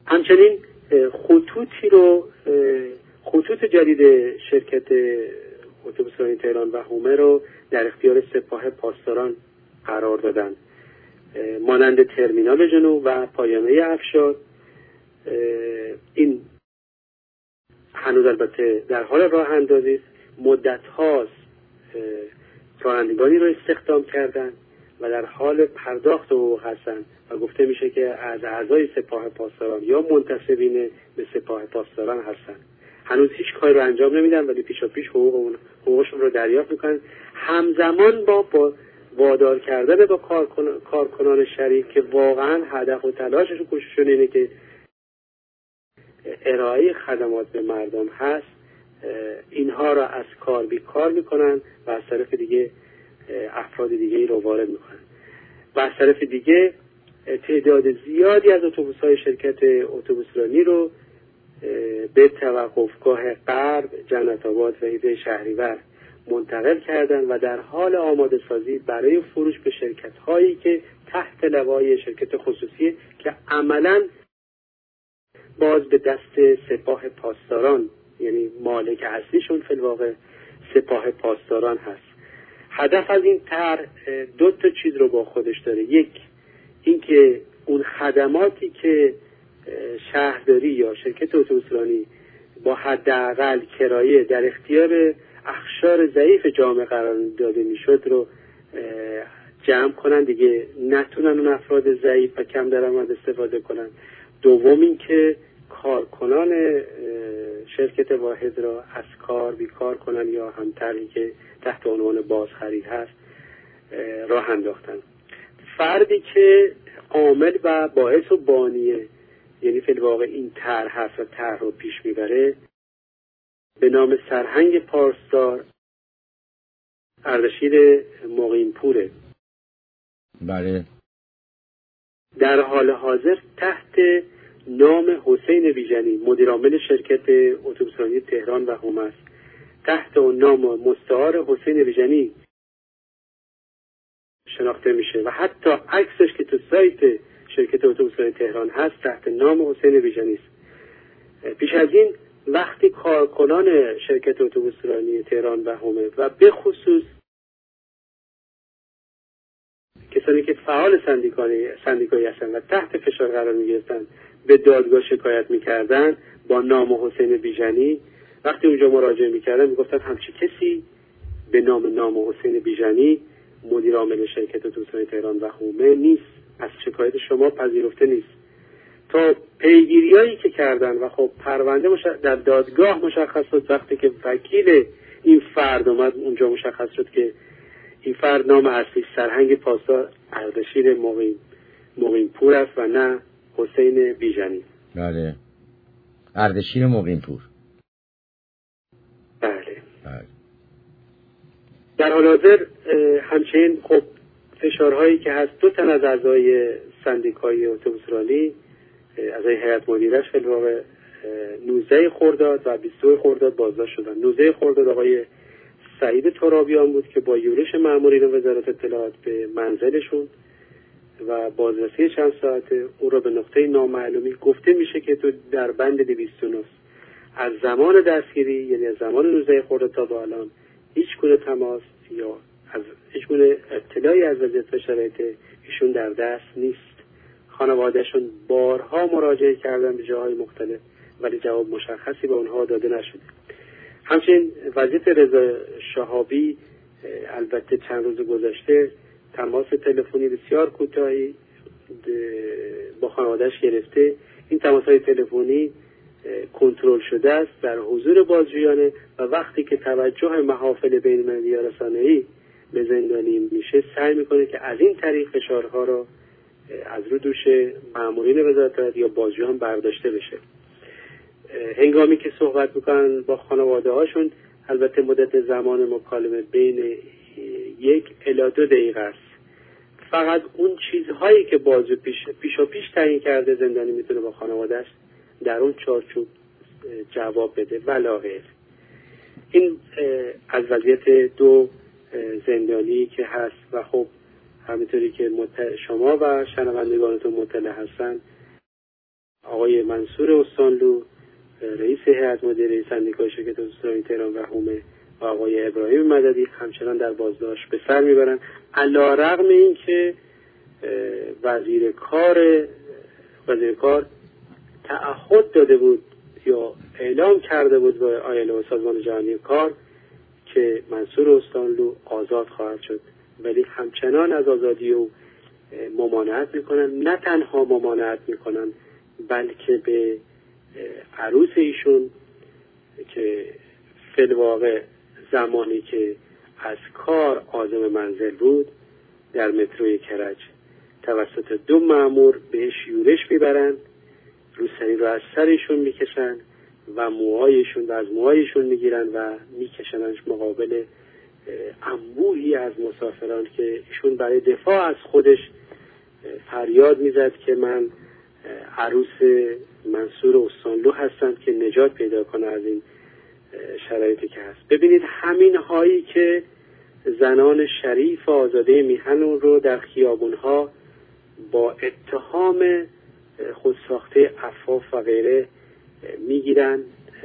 همچنین خطوط جدید شرکت اتوبوسرانی تهران و هومه رو در اختیار سپاه پاسداران قرار دادن، مانند ترمینال جنوب و پایانه افشار. این هنوز البته در حال راه اندازی است. مدت هاست رانندگانی رو استخدام کردن و در حال پرداخت حقوق هستند و گفته میشه که از اعضای سپاه پاسداران یا منتسبین به سپاه پاسداران هستند. هنوز هیچ کاری رو انجام نمیدن ولی پیشاپیش حقوقشون رو دریافت میکنن، همزمان با وادار کردن با کارکنان شریک که واقعا هدف و تلاششون کوشششون اینه که ارائه خدمات به مردم هست، اینها را از کار بیکار میکنن و از طرف دیگه افراد دیگه رو وارد میکنن و از طرف دیگه تعداد زیادی از اتوبوس‌های شرکت اتوبوسرانی رو به توقفگاه غرب، جنت آباد و ایده شهریور منتقل کردن و در حال آماده سازی برای فروش به شرکت‌هایی که تحت لوای شرکت خصوصی که عملاً باز به دست سپاه پاسداران، یعنی مالک اصلیشون فی الواقع سپاه پاسداران هست. هدف از این طرح دو تا چیز رو با خودش داره. یک، اینکه اون خدماتی که شهرداری یا شرکت اتوبوسرانی با حداقل کرایه در اختیار اقشار ضعیف جامعه قرار داده میشد رو جمع کنن، دیگه نتونن اون افراد ضعیف و کم درآمد استفاده کنن. دوم اینکه کارکنان شرکت واحد را از کار بیکار کنن یا همطوری که تحت عنوان بازخرید هست راه انداختن. فردی که عامل و باعث و بانیه، یعنی فی الواقع این طرح هست و طرح رو پیش میبره، به نام سرهنگ پارسدار اردشیر مقیم پوره. بله. در حال حاضر تحت نام حسین بیژنی مدیر عامل شرکت اتوبوسرانی تهران و هومه است. تحت اون نام مستعار حسین بیژنی شناخته میشه و حتی عکسش که تو سایت شرکت اتوبوسرانی تهران هست تحت نام حسین بیژنی است. پیش از این وقتی کارکنان شرکت اتوبوسرانی تهران و هومه و به خصوص کسانی که فعال سندیکایی هستند و تحت فشار قرار میگرفتن به دادگاه شکایت میکردن با نام حسین بیژنی، وقتی اونجا مراجعه میکردن میگفتن همچی کسی به نام حسین بیژنی مدیر عامل شرکت اتوبوسرانی تهران و هومه نیست، از شکایت شما پذیرفته نیست. تا پیگیریایی که کردن و خب پرونده در دادگاه مشخص شد، وقتی که وکیل این فرد اومد اونجا مشخص شد که این فرد نام اصلی سرهنگ پاسدار اردشیر مقیم پور است و نه حسین بیژنی. بله، اردشیر مقیم پور. بله. در حال حاضر همچنین خب فشارهایی که هست، دو تن از اعضای سندیکای اتوبوسرانی، اعضای هیئت مدیرش فی الواقع 19 خرداد و 22 خرداد بازداشت شدن. 19 خرداد آقای سعید ترابیان بود که با یورش مامورین وزارت اطلاعات به منزلشون و بازرسی چند ساعته او را به نقطه نامعلومی گفته میشه که تو در بند 209 از زمان دستگیری، یعنی از زمان 19 خرداد تا به الان هیچ گونه تماس یا از هیچ گونه اطلاعی از وضعیت و شرایط ایشون در دست نیست. خانوادهشون بارها مراجعه کردن به جاهای مختلف ولی جواب مشخصی به اونها داده نشده. همچنین وضعیت رضا شهابی البته چند روز گذشته تماس تلفنی بسیار کوتاهی با خانواده‌اش گرفته. این تماس‌های تلفنی کنترل شده است در حضور بازجویانه و وقتی که توجه محافل بین‌المللی یا رسانه‌ای به زندانی میشه سعی میکنه که از این طریق فشارها را از رو دوش مامورین وزارت یا بازجویان برداشته بشه. هنگامی که صحبت میکنن با خانواده هاشون البته مدت زمان مکالمه بین 1 الی 2 دقیقه است. فقط اون چیزهایی که بازجو پیش تعیین کرده زندانی میتونه با خانوادهش در اون چارچوب جواب بده ولا غیر. این از وضعیت دو زندانی که هست و خب همینطوری که شما و شنوندگانتون مطلع هستن آقای منصور استانلو رئیس هیئت مدیره سندیکای شرکت اتوبوسرانی تهران و حومه و آقای ابراهیم مددی همچنان در بازداشت به سر میبرند، علیرغم اینکه وزیر کار تعهد داده بود یا اعلام کرده بود به آیلو سازمان جهانی کار که منصور استانلو آزاد خواهد شد، ولی همچنان از آزادی او ممانعت میکنن. نه تنها ممانعت میکنن بلکه به عروس ایشون که فی الواقع زمانی که از کار عازم منزل بود در متروی کرج توسط 2 مأمور بهش یورش میبرن، روسری رو از سرشون میکشن و از موهایشون میگیرن و میکشنش مقابل انبوهی از مسافران که ایشون برای دفاع از خودش فریاد میزد که من عروس منصور استانلو هستم که نجات پیدا کنه از این شرایطی که هست. ببینید همین هایی که زنان شریف آزاده میهن رو در خیابونها با اتهام خودساخته عفاف و غیره میگیرن،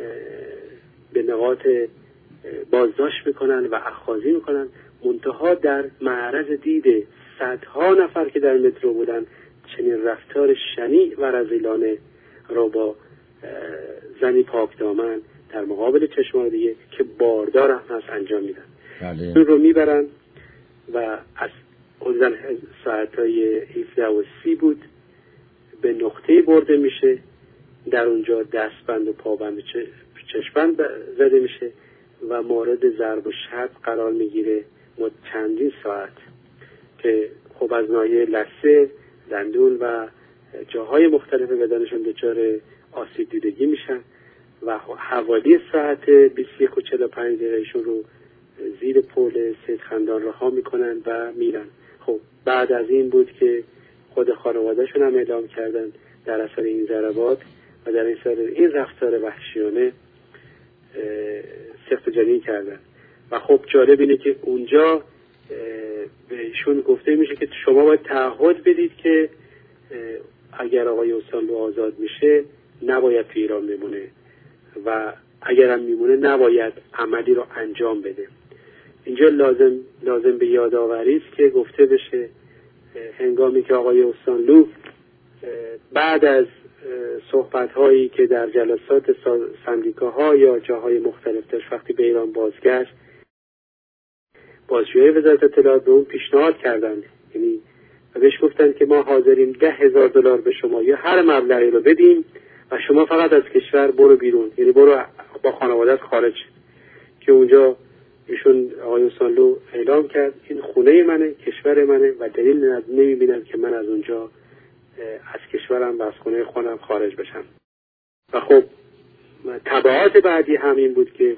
به نقاط بازداشت میکنن و اخاذی میکنن، منتها در معرض دید صدها نفر که در مترو بودن چنین رفتار شنیع و رذیلانه را با زنی پاکدامن در مقابل چشمان دیگه که باردار هم هست انجام میدن. اون رو میبرن و از اون ساعتهای 17:30 بود به نقطه برده میشه، در اونجا دستبند و پابند چشمبند زده میشه و مورد ضرب و شتم قرار میگیره چندین ساعت که خب از ناحیه لثه، دندون و جاهای مختلف بدنشون دچار آسیب دیدگی میشن و حوالی ساعت 21:45 ایشون رو زیر پل سید خندان رها میکنن و میرن. خب بعد از این بود که خود خانوادهشون هم اعلام کردن در اثر این ضربات و در اثر این رفتار وحشیانه سخت جانی کردن. و خب جالب اینه که اونجا بهشون گفته میشه که شما باید تعهد بدید که اگر آقای استانلو آزاد میشه نباید تو ایران بمونه و اگر هم میمونه نباید عملی رو انجام بده. اینجا لازم به یادآوری است که گفته بشه هنگامی که آقای استانلو بعد از صحبت‌هایی که در جلسات سندیکاها یا جاهای مختلف داشت وقتی به ایران بازگشت، بازجوی وزارت اطلاعات به اون پیشنهاد کردند، یعنی بهش گفتن که ما حاضریم $10,000 به شما یا هر مبلغی رو بدیم و شما فقط از کشور برو بیرون، یعنی برو با خانوادت خارج. که اونجا ایشون آقای استانلو اعلام کرد این خونه منه، کشور منه و دلیل نمیبینم که من از اونجا از کشورم و از خونه خودم خارج بشم. و خب تبعات بعدی همین بود که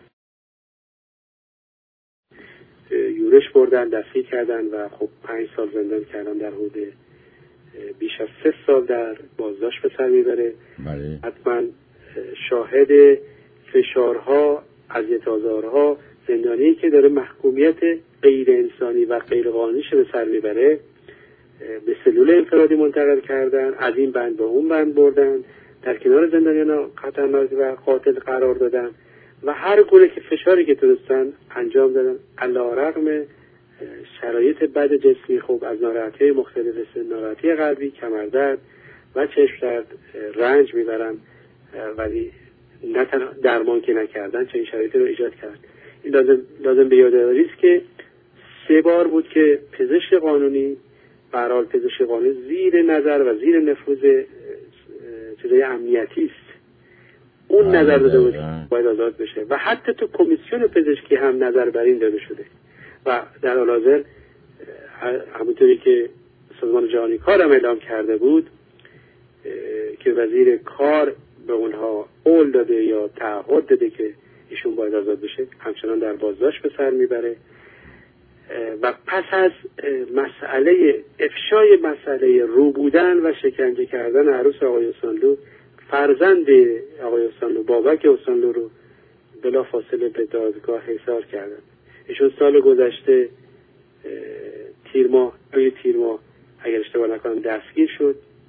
یورش بردن، دستگیر کردن و خب 5 سال زندان کردن، در حدود بیش از 3 سال در بازداشت به سر میبره. حتما شاهد فشارها، اذیت‌آزارها، زندانی که داره محکومیت غیر انسانی و غیر قانونیش به سر میبره به سلول انفرادی منتقل کردن، از این بند به اون بند بردن، در کنار زندانیان خطرناک و قاتل قرار دادن و هر گونه که فشاری که تونستن انجام دادن. علیرغم شرایط بد جسمی، خوب از ناراحتی‌های مختلف مثل ناراحتی قلبی، کمردرد و چشم درد رنج میبرن، ولی نه تنها درمان که نکردن چنین شرایطی رو ایجاد کردن. این لازم به یادآوری است که 3 بار بود که پزشک قانونی، به هر حال پزشک قانونی زیر نظر و زیر نفوذ چیزای امنیتی است، اون نظر داده بود باید آزاد بشه و حتی تو کمیسیون پزشکی هم نظر بر این داده شده و در حال حاضر همونطوری که سازمان جهانی کار هم اعلام کرده بود که وزیر کار به اونها قول داده یا تعهد داده که ایشون باید آزاد بشه، همچنان در بازداشت به سر میبره. و پس از مسئله افشای مسئله رو بودن و شکنجه کردن عروس آقای استانلو، فرزند آقای استانلو، بابک استانلو رو بلا فاصله به دادگاه احضار کردن. ایشون سال گذشته تیر ماه اگر اشتباه نکنم دستگیر شد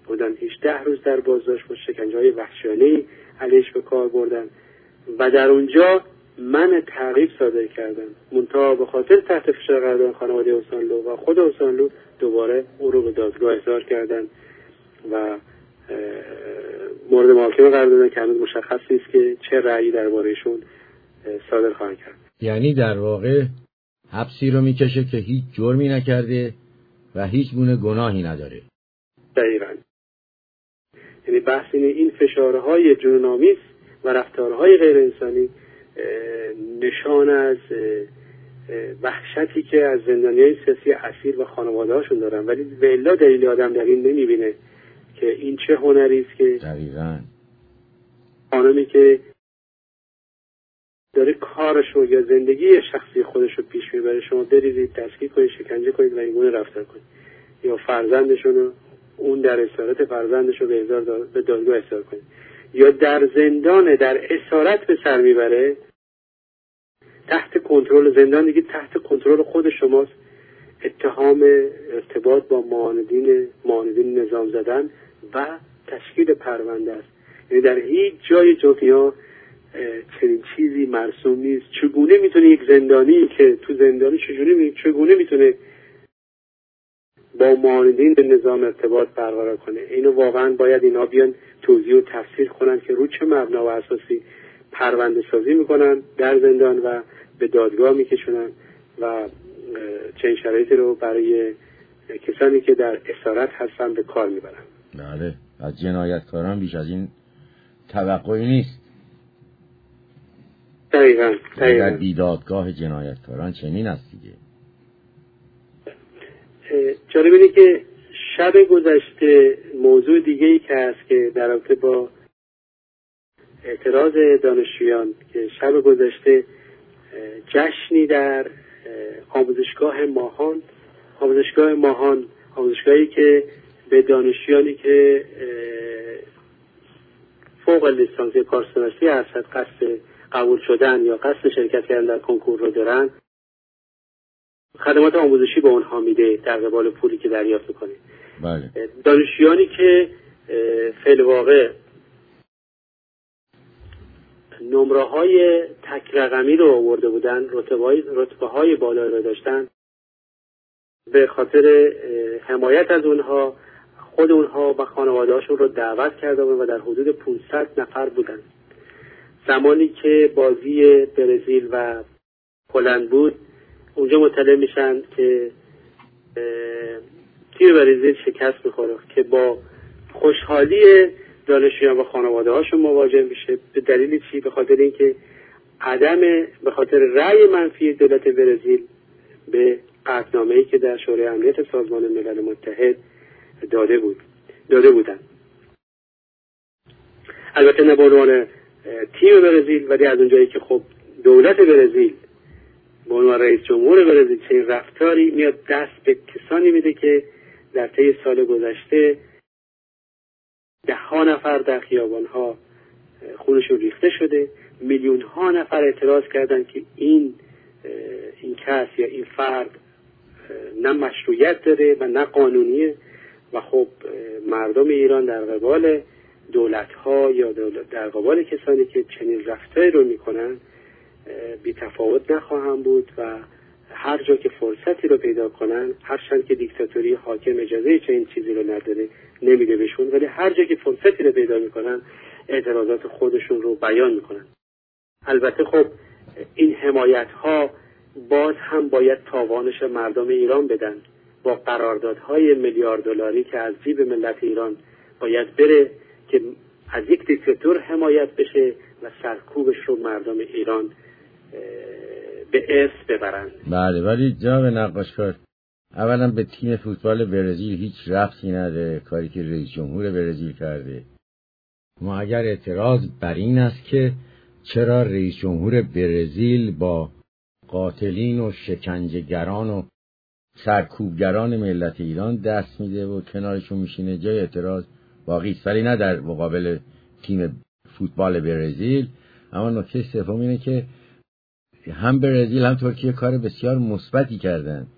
بودن، 18 روز در بازداشت بود، شکنجه‌های وحشیانه‌ای علیش به کار بردن و در اونجا من تعقیب صادر کردن. منتها به خاطر تحت فشار قرار دادن خانواده اوسانلو و خود اوسانلو دوباره او رو به دادگاه احضار کردن و مورد محاکمه قرار دادن که هنوز مشخص نیست که چه رأیی دربارهشون صادر خواهند کرد. یعنی در واقع حبسی رو میکشه که هیچ جرمی نکرده و هیچ گونه گناهی نداره. دقیقاً. یعنی بحث این فشارهای جنون‌آمیز و رفتارهای غیر انسانی نشان از وحشتی که از زندانیان سیاسی اسیر و خانواده‌هاشون دارن، ولی به الا دلیل آدم در این نمیبینه که این چه هنری است که دقیقاً خانمی که داره کارش رو یا زندگی شخصی خودش رو پیش میبره شما بریزید دستگیر کنید، شکنجه کنید و این گونه رفتار کنید، یا فرزندشون رو اون در اسارت فرزندش رو به دادگاه احضار کنید، یا در زندان در اسارت به سر میبره تحت کنترل زندان، دیگه تحت کنترل خود شماست، اتهام ارتباط با معاندین نظام زدن و تشکیل پرونده است. یعنی در هیچ جای دنیا چنین چیزی مرسوم نیست. چگونه میتونه یک زندانی که تو زندانی چگونه میتونه با معاندین نظام ارتباط برقرار کنه؟ اینو واقعا باید اینا بیان توضیح و تفسیر کنن که رو چه مبنا و اساسی پرونده سازی میکنن در زندان و به دادگاه میکشونن و چنین شرایطی رو برای کسانی که در اسارت هستن به کار میبرن. بله، از جنایتکاران بیش از این توقعی نیست. دقیقاً. در دیدادگاه جنایتکاران چنین است دیگه. جالب اینه که شب گذشته موضوع دیگه‌ای که هست که در رابطه با اعتراض دانشجویان که شب گذشته جشنی در آموزشگاه ماهان آموزشگاهی که به دانشجویانی که فوق لیسانس کارشناسی ارشد قصد قبول شدن یا قصد شرکت کردن در کنکور رو دارن، خدمات آموزشی به اونها میده در قبال پولی که دریافت میکنه. بله. دانشجویانی که فعل واقع نمره‌های تک رقمی رو آورده بودن، رتبه‌های بالا رو داشتن، به خاطر حمایت از اونها خود اونها و خانواده‌هاشون رو دعوت کرده بودن و در حدود 500 نفر بودن. زمانی که بازی برزیل و هلند بود اونجا مطلع میشن که تیم برزیل شکست میخوره که با خوشحالی دانشجویان و خانواده هاشون مواجه میشه. به دلیل چی؟ به خاطر اینکه به خاطر رأی منفی دولت برزیل به قطعنامه‌ای که در شورای امنیت سازمان ملل متحد داده بودن. البته نه به عنوان تیم برزیل، ولی از اونجایی که خب دولت برزیل به عنوان رئیس جمهور برزیل چنین رفتاری میاد دست به کسانی میده که در طی سال گذشته 10 نفر در خیابان‌ها خونشون ریخته شده، میلیون‌ها نفر اعتراض کردن که این کس یا این فرد نه مشروعیت داره و نه قانونیه و خب مردم ایران در قبال دولت‌ها یا در قبال کسانی که چنین رفتاری رو میکنن بی تفاوت نخواهند بود و هر جا که فرصتی رو پیدا کنن، هرچند که دیکتاتوری حاکم اجازه چنین چیزی رو نداره نمیده بهشون، ولی هر جا که فرصتی رو پیدا میکنن اعتراضات خودشون رو بیان میکنن. البته خب این حمایت ها باز هم باید تاوانش مردم ایران بدن، با قراردادهای میلیارد دلاری که از جیب ملت ایران باید بره که از یک دیکتاتور حمایت بشه و سرکوبش رو مردم ایران به ارث ببرند. بله، ولی جناب نقاشکار، اولا به تیم فوتبال برزیل هیچ ربطی نداره کاری که رئیس جمهور برزیل کرده. ما اگر اعتراض بر این است که چرا رئیس جمهور برزیل با قاتلین و شکنجهگران و سرکوبگران ملت ایران دست میده و کنارشون میشینه، جای اعتراض واقعی است، ولی نه در مقابل تیم فوتبال برزیل. اما نکته سوم اینه که هم برزیل هم ترکیه کار بسیار مثبتی کردن.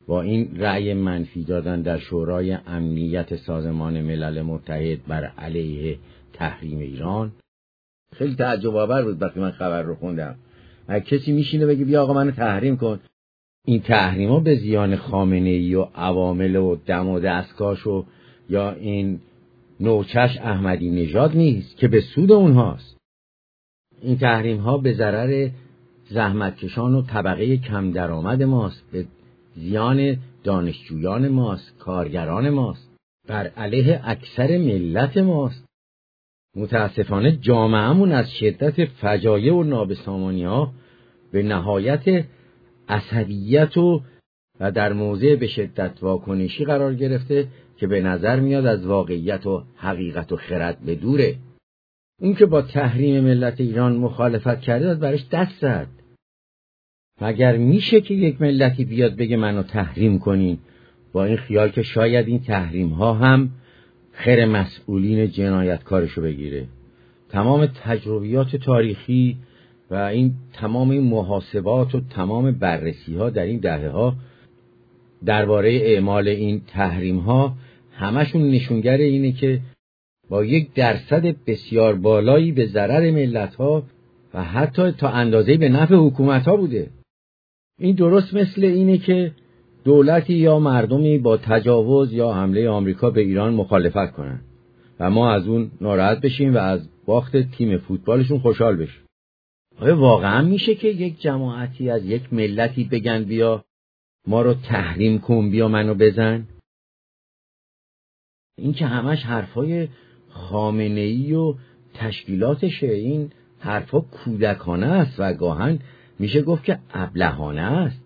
با این رأی منفی دادن در شورای امنیت سازمان ملل متحد بر علیه تحریم ایران. خیلی تعجب آور بود وقتی من خبر رو خوندم. اگه کسی میشینه بگه بیا آقا منو تحریم کن، این تحریما به زیان خامنه‌ای و عوامل و دم و دستگاهش و یا این نوچش احمدی نژاد نیست که به سود اونهاست. این تحریم ها به ضرر زحمتکشان و طبقه کم درآمد ماست، به زیان دانشجویان ماست، کارگران ماست، بر علیه اکثر ملت ماست. متاسفانه جامعهمون از شدت فجایع و نابسامانی ها به نهایت عصبیت و در موضع به شدت واکنشی قرار گرفته که به نظر میاد از واقعیت و حقیقت و خرد به دوره. اون که با تحریم ملت ایران مخالفت کرده برش دست زد. مگر میشه که یک ملتی بیاد بگه منو تحریم کنین با این خیال که شاید این تحریم ها هم خیر مسئولین جنایتکارشو بگیره؟ تمام تجربیات تاریخی و این تمام این محاسبات و تمام بررسی ها در این دهه ها درباره اعمال این تحریم ها همشون نشونگر اینه که با 1% بسیار بالایی به ضرر ملت ها و حتی تا اندازه‌ای به نفع حکومت ها بوده. این درست مثل اینه که دولتی یا مردمی با تجاوز یا حمله آمریکا به ایران مخالفت کنن و ما از اون ناراحت بشیم و از باخت تیم فوتبالشون خوشحال بشیم. آیا واقعا میشه که یک جماعتی از یک ملتی بگن بیا ما رو تحریم کن، بیا منو بزن؟ این که همش حرفای خامنه‌ای و تشکیلاتشه. این حرفا کودکانه است و گاهن میشه گفت که ابلهانه است.